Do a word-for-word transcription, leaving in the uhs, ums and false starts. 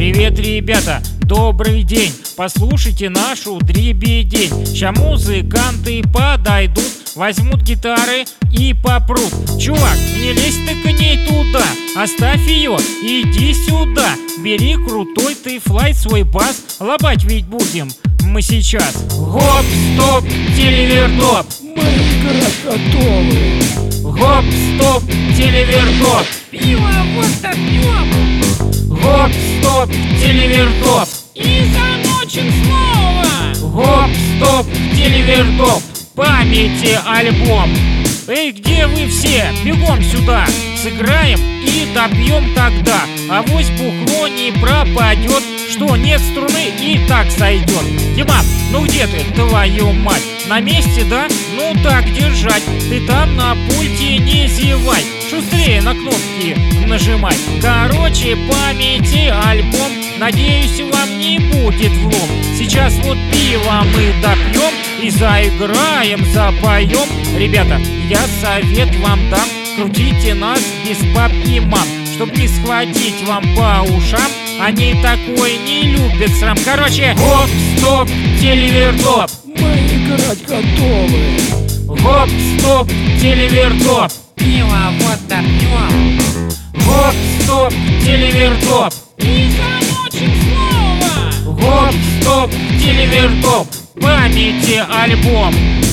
Привет, ребята, добрый день. Послушайте нашу дребедень. Ща музыканты подойдут, возьмут гитары и попрут. Чувак, не лезь ты к ней туда, оставь ее, иди сюда. Бери крутой ты флайт, свой бас, лобать ведь будем мы сейчас. Гоп, стоп, телевертоп, мы играть готовы. Гоп, стоп, телевертоп, пиво вот допьем. Гоп, стоп, телевертоп, и замочим снова. Гоп, стоп, телевертоп, памяти альбом. Эй, где вы все? Бегом сюда. Сыграем и допьем тогда. Авось бухло не пропадет. Что, нет струны и так сойдет. Дима, ну где ты, твою мать? На месте, да? Ну так держать. Ты там на пульте не зевай. Шустрее на кнопки нажимай. Короче, памяти альбом. Надеюсь, вам не будет влом. Сейчас вот пиво мы допьем и заиграем, запоем. Ребята, я совет вам дам. Крутите нас без пап и мам, чтоб не схватить вам по ушам. Они такой не любят срам. Короче, гоп, стоп, телевертоп, мы играть готовы. Гоп, стоп, телевертоп, пиво вот допьем. Гоп, стоп, телевертоп, и замочим снова. Гоп, стоп, телевертоп, памяти альбом.